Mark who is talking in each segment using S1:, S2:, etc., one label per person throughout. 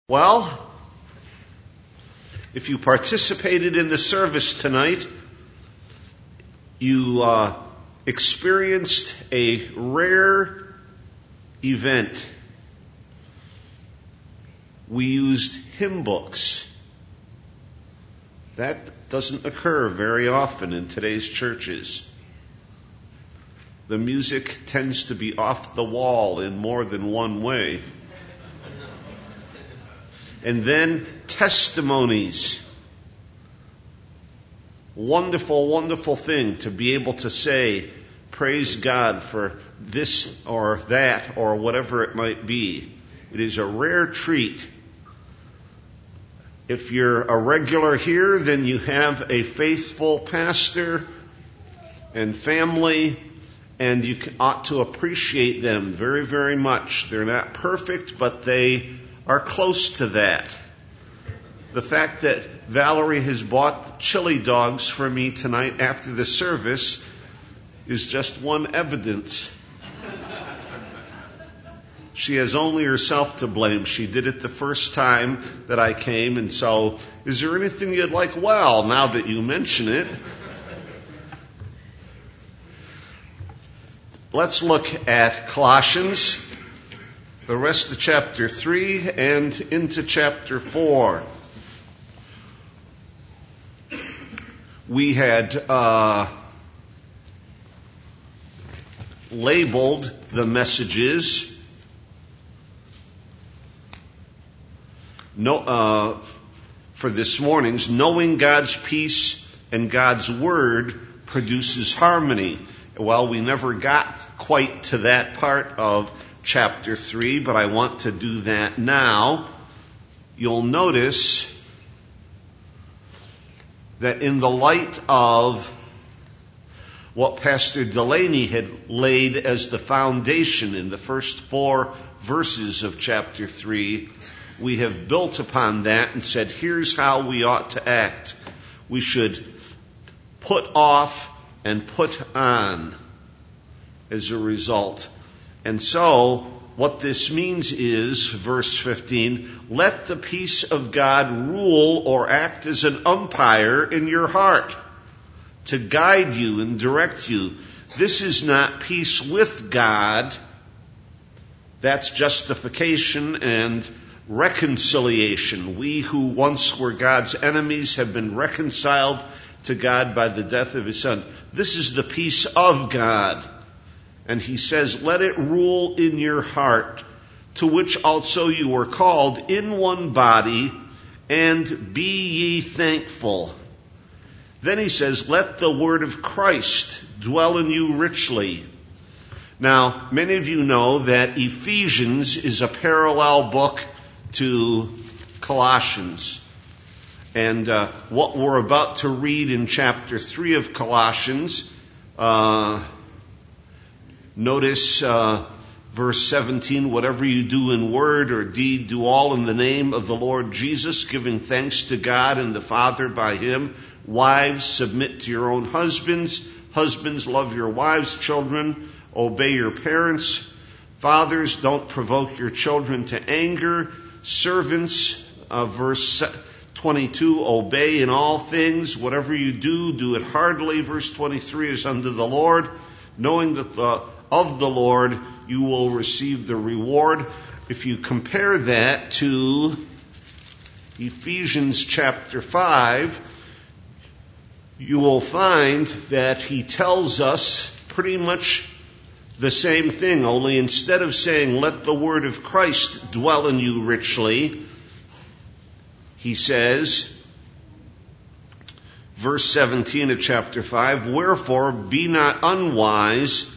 S1: Well, if you participated in the service tonight, you experienced a rare event. We used hymn books. That doesn't occur very often in today's churches. The music tends to be off the wall in more than one way. And then testimonies. Wonderful, wonderful thing to be able to say, praise God for this or that or whatever it might be. It is a rare treat. If you're a regular here, then you have a faithful pastor and family, and you ought to appreciate them very, very much. They're not perfect, but they are close to that. The fact that Valerie has bought chili dogs for me tonight after the service is just one evidence. She has only herself to blame. She did it the first time that I came, and so, is there anything you'd like? Well, now that you mention it. Let's look at Colossians, the rest of chapter 3 and into chapter 4. We had labeled the messages for this morning's Knowing God's Peace and God's Word Produces Harmony. Well, we never got quite to that part of chapter 3, but I want to do that now. You'll notice that in the light of what Pastor Delaney had laid as the foundation in the first 4 verses of chapter 3, we have built upon that and said, here's how we ought to act. We should put off and put on as a result. And so, what this means is, verse 15, let the peace of God rule or act as an umpire in your heart to guide you and direct you. This is not peace with God. That's justification and reconciliation. We who once were God's enemies have been reconciled to God by the death of His Son. This is the peace of God. And he says, let it rule in your heart, to which also you were called in one body, and be ye thankful. Then he says, let the word of Christ dwell in you richly. Now, many of you know that Ephesians is a parallel book to Colossians. And what we're about to read in chapter 3 of Colossians, notice verse 17, whatever you do in word or deed, do all in the name of the Lord Jesus, giving thanks to God and the Father by Him. Wives, submit to your own husbands. Husbands, love your wives. Children, obey your parents. Fathers, don't provoke your children to anger. Servants, verse 22, obey in all things. Whatever you do, do it heartily. Verse 23 is unto the Lord, knowing that of the Lord you will receive the reward. If you compare that to Ephesians chapter 5, you will find that he tells us pretty much the same thing, only instead of saying, let the word of Christ dwell in you richly, he says, verse 17 of chapter 5, wherefore be not unwise,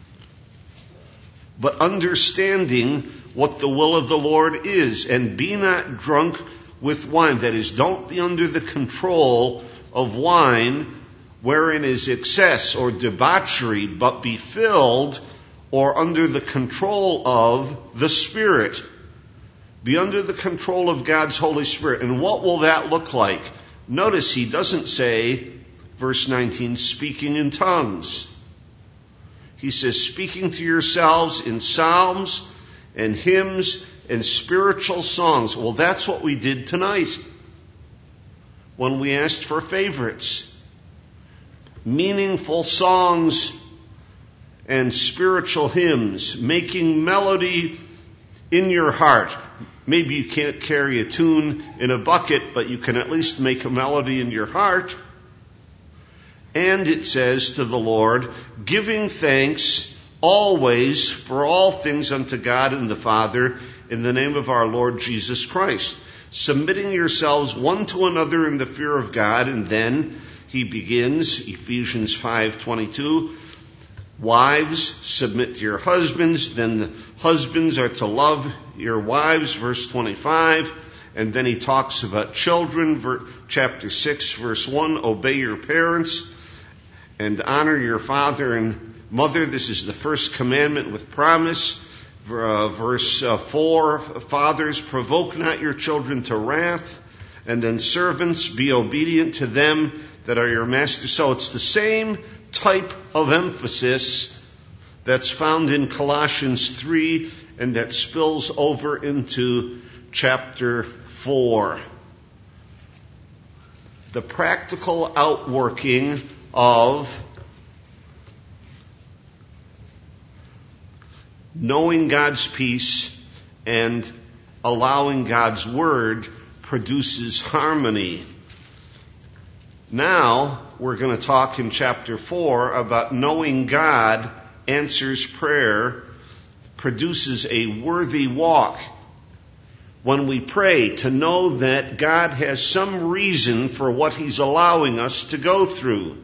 S1: but understanding what the will of the Lord is, and be not drunk with wine. That is, don't be under the control of wine, wherein is excess or debauchery, but be filled or under the control of the Spirit. Be under the control of God's Holy Spirit. And what will that look like? Notice he doesn't say, verse 19, speaking in tongues. He says, speaking to yourselves in psalms and hymns and spiritual songs. Well, that's what we did tonight when we asked for favorites. Meaningful songs and spiritual hymns, making melody in your heart. Maybe you can't carry a tune in a bucket, but you can at least make a melody in your heart. And it says to the Lord, giving thanks always for all things unto God and the Father in the name of our Lord Jesus Christ, submitting yourselves one to another in the fear of God. And then he begins, Ephesians 5:22, wives, submit to your husbands. Then the husbands are to love your wives, verse 25. And then he talks about children, chapter 6, verse 1, obey your parents and honor your father and mother. This is the first commandment with promise. Verse 4, fathers, provoke not your children to wrath. And then servants, be obedient to them that are your masters. So it's the same type of emphasis that's found in Colossians 3 and that spills over into chapter 4. The practical outworking of knowing God's peace and allowing God's word produces harmony. Now, we're going to talk in chapter 4 about knowing God answers prayer, produces a worthy walk. When we pray, to know that God has some reason for what he's allowing us to go through.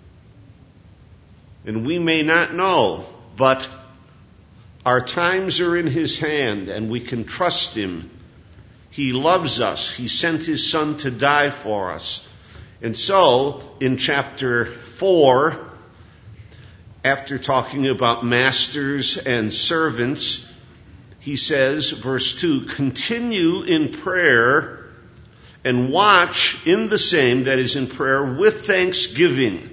S1: And we may not know, but our times are in his hand and we can trust him. He loves us. He sent his son to die for us. And so, in chapter 4, after talking about masters and servants, he says, verse 2, continue in prayer and watch in the same, that is in prayer, with thanksgiving.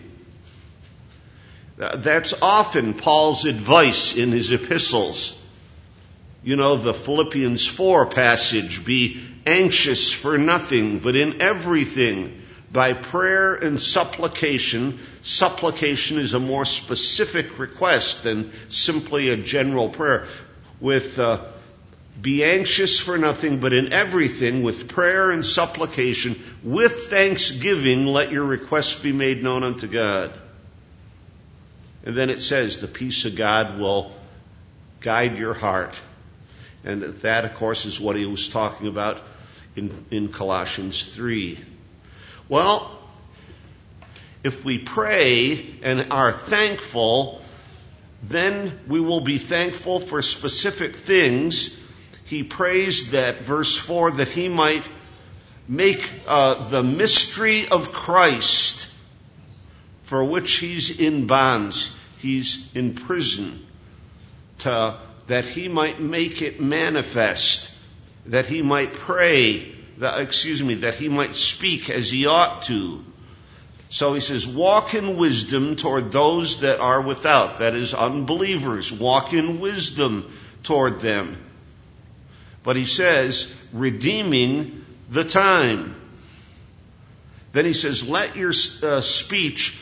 S1: That's often Paul's advice in his epistles. You know, the Philippians 4 passage, be anxious for nothing, but in everything, by prayer and supplication. Supplication is a more specific request than simply a general prayer. With be anxious for nothing, but in everything, with prayer and supplication, with thanksgiving, let your requests be made known unto God. And then it says, the peace of God will guide your heart. And that, of course, is what he was talking about in Colossians 3. Well, if we pray and are thankful, then we will be thankful for specific things. He prays that, verse 4, that he might make the mystery of Christ, for which he's in bonds, he's in prison, that he might make it manifest, that he might pray, that he might speak as he ought to. So he says, walk in wisdom toward those that are without, that is, unbelievers. Walk in wisdom toward them. But he says, redeeming the time. Then he says, let your speech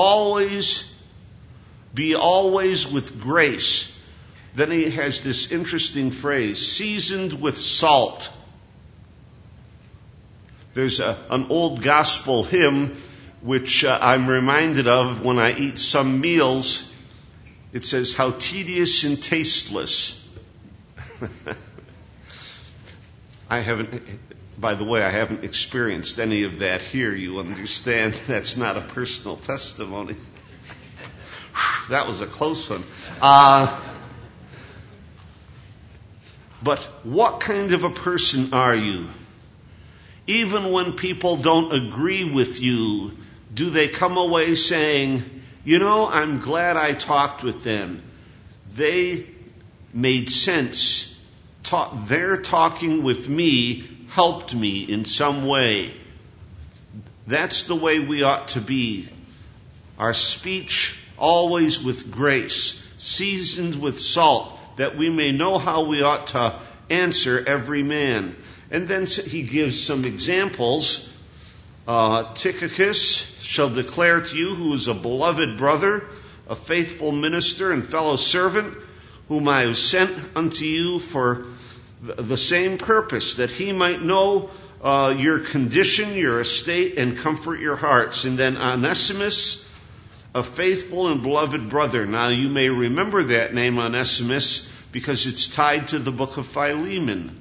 S1: be always with grace. Then he has this interesting phrase, seasoned with salt. There's an old gospel hymn which I'm reminded of when I eat some meals. It says, how tedious and tasteless. I haven't experienced any of that here. You understand that's not a personal testimony. That was a close one. But what kind of a person are you? Even when people don't agree with you, do they come away saying, you know, I'm glad I talked with them. They made sense. Their talking with me helped me in some way. That's the way we ought to be. Our speech always with grace, seasoned with salt, that we may know how we ought to answer every man. And then he gives some examples. Tychicus shall declare to you, who is a beloved brother, a faithful minister and fellow servant, whom I have sent unto you for the same purpose, that he might know your condition, your estate, and comfort your hearts. And then Onesimus, a faithful and beloved brother. Now you may remember that name, Onesimus, because it's tied to the book of Philemon.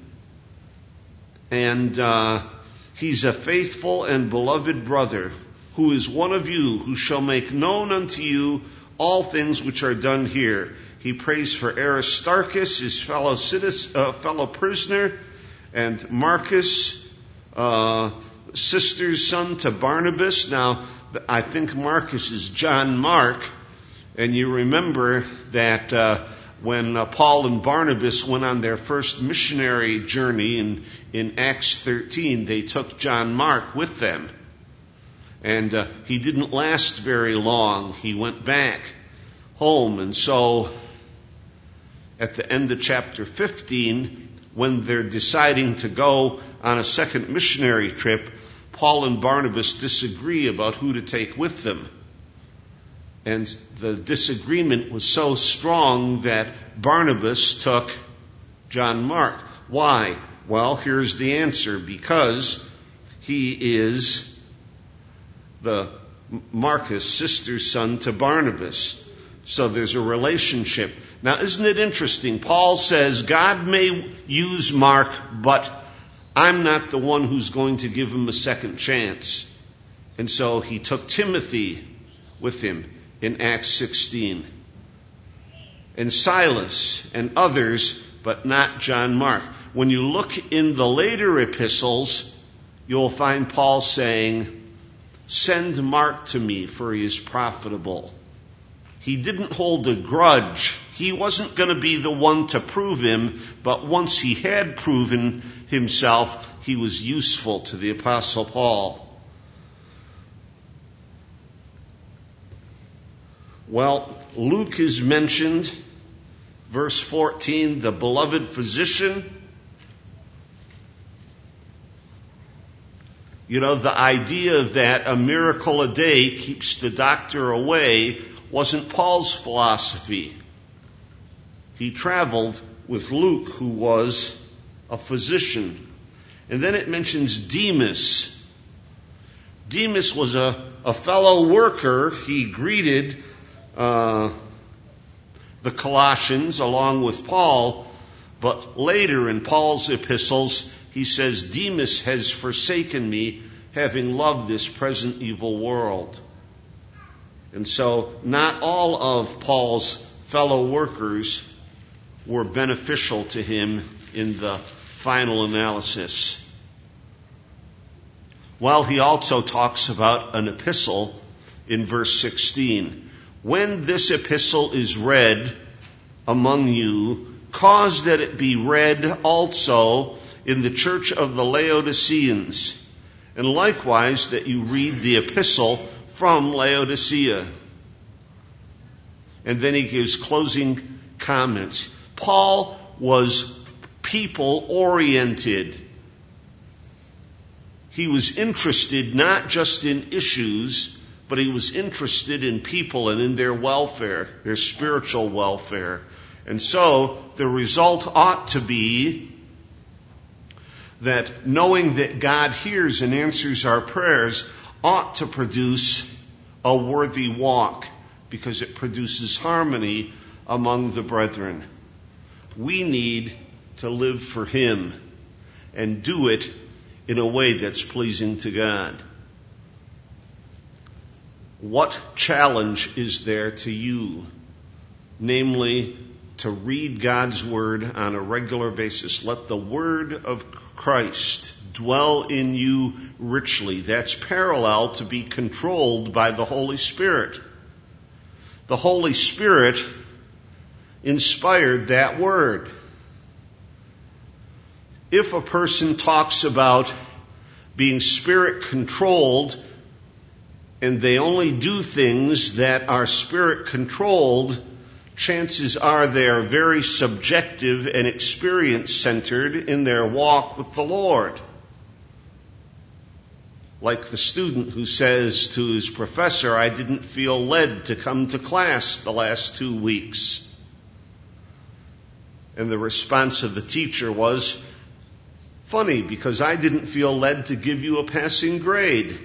S1: And he's a faithful and beloved brother, who is one of you, who shall make known unto you all things which are done here. He prays for Aristarchus, his fellow prisoner, and Marcus, sister's son to Barnabas. Now, I think Marcus is John Mark, and you remember that when Paul and Barnabas went on their first missionary journey in Acts 13, they took John Mark with them. And he didn't last very long. He went back home. And so at the end of chapter 15, when they're deciding to go on a second missionary trip, Paul and Barnabas disagree about who to take with them. And the disagreement was so strong that Barnabas took John Mark. Why? Well, here's the answer. Because he is the Marcus, sister's son to Barnabas. So there's a relationship. Now, isn't it interesting? Paul says, God may use Mark, but I'm not the one who's going to give him a second chance. And so he took Timothy with him in Acts 16. And Silas and others, but not John Mark. When you look in the later epistles, you'll find Paul saying, send Mark to me, for he is profitable. He didn't hold a grudge. He wasn't going to be the one to prove him, but once he had proven himself, he was useful to the Apostle Paul. Well, Luke is mentioned, verse 14, the beloved physician. You know, the idea that a miracle a day keeps the doctor away wasn't Paul's philosophy. He traveled with Luke, who was a physician. And then it mentions Demas. Demas was a fellow worker. He greeted the Colossians along with Paul, but later in Paul's epistles, he says, Demas has forsaken me, having loved this present evil world. And so not all of Paul's fellow workers were beneficial to him in the final analysis. Well, he also talks about an epistle in verse 16. When this epistle is read among you, cause that it be read also in the church of the Laodiceans, and likewise that you read the epistle from Laodicea. And then he gives closing comments. Paul was people-oriented. He was interested not just in issues, but he was interested in people and in their welfare, their spiritual welfare. And so the result ought to be that knowing that God hears and answers our prayers ought to produce a worthy walk, because it produces harmony among the brethren. We need to live for Him and do it in a way that's pleasing to God. What challenge is there to you? Namely, to read God's Word on a regular basis. Let the Word of Christ dwell in you richly. That's parallel to be controlled by the Holy Spirit. The Holy Spirit inspired that Word. If a person talks about being Spirit controlled, and they only do things that are Spirit controlled, chances are they are very subjective and experience-centered in their walk with the Lord. Like the student who says to his professor, I didn't feel led to come to class the last 2 weeks. And the response of the teacher was, funny, because I didn't feel led to give you a passing grade.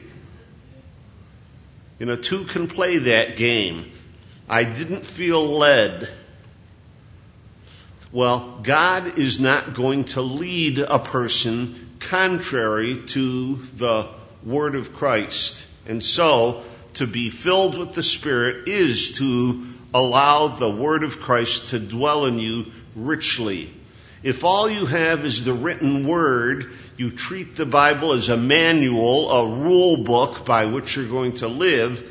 S1: Two can play that game. I didn't feel led. Well, God is not going to lead a person contrary to the Word of Christ. And so, to be filled with the Spirit is to allow the Word of Christ to dwell in you richly. If all you have is the written Word, you treat the Bible as a manual, a rule book by which you're going to live,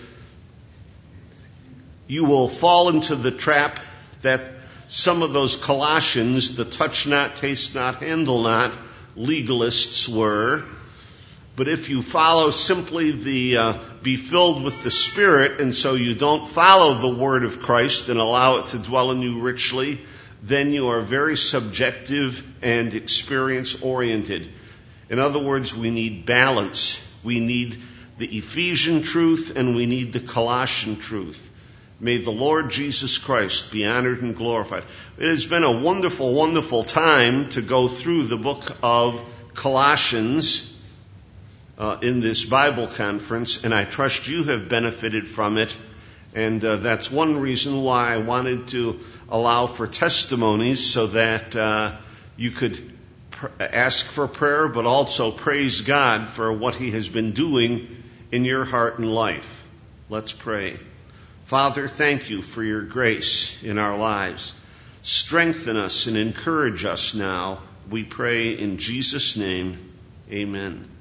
S1: you will fall into the trap that some of those Colossians, the touch not, taste not, handle not, legalists were. But if you follow simply the be filled with the Spirit, and so you don't follow the Word of Christ and allow it to dwell in you richly, then you are very subjective and experience-oriented. In other words, we need balance. We need the Ephesian truth and we need the Colossian truth. May the Lord Jesus Christ be honored and glorified. It has been a wonderful, wonderful time to go through the book of Colossians in this Bible conference, and I trust you have benefited from it. And that's one reason why I wanted to allow for testimonies so that you could ask for prayer, but also praise God for what He has been doing in your heart and life. Let's pray. Father, thank you for your grace in our lives. Strengthen us and encourage us now. We pray in Jesus' name. Amen.